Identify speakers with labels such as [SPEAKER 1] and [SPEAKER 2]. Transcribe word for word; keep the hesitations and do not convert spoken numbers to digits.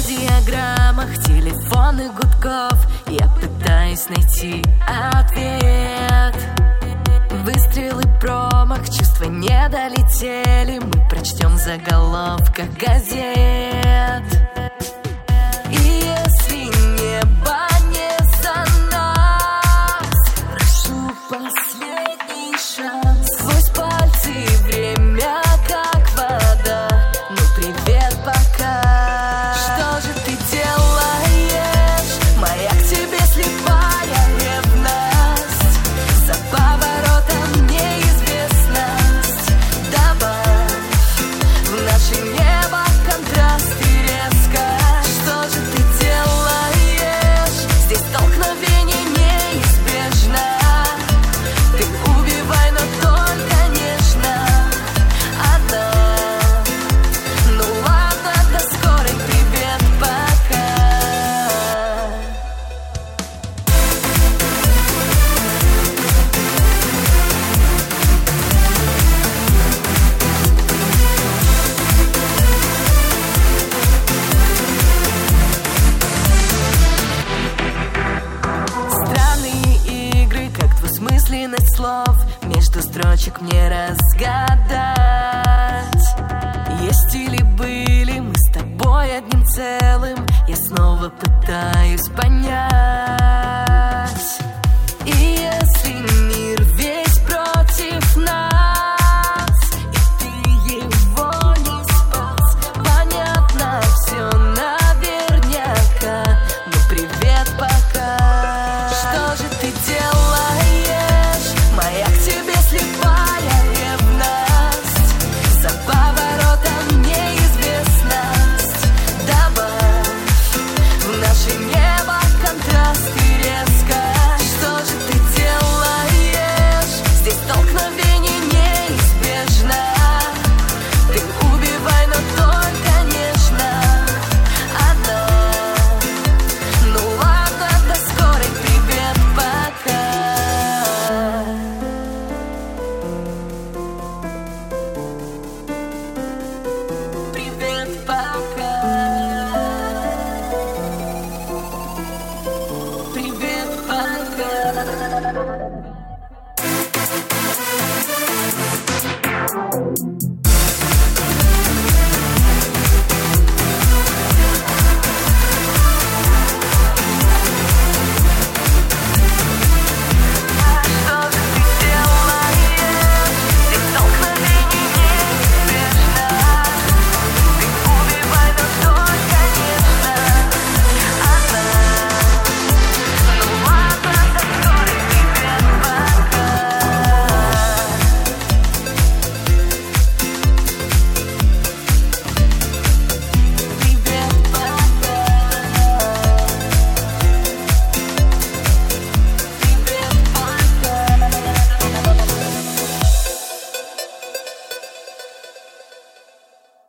[SPEAKER 1] радиограммах телефонных гудков я пытаюсь найти ответ. Выстрелы, промах, чувства не долетели, мы прочтем в заголовках газет. И если небо не за нас, прошу последний шанс. Сквозь пальцы время как вода, ну привет пока. Что же ты делаешь? Моя к тебе слепая ревность. За поворотом неизвестность. Добавь в наше небо контраст и резкость. Что же ты делаешь? Здесь столкновение неизбежно. Ты убивай, но только нежно. Одна. Ну ладно, до скорой, привет, пока. Странные игры, как двусмысленность слов между строчек мне разгадать. Есть или были мы с тобой одним целым, я снова пытаюсь понять.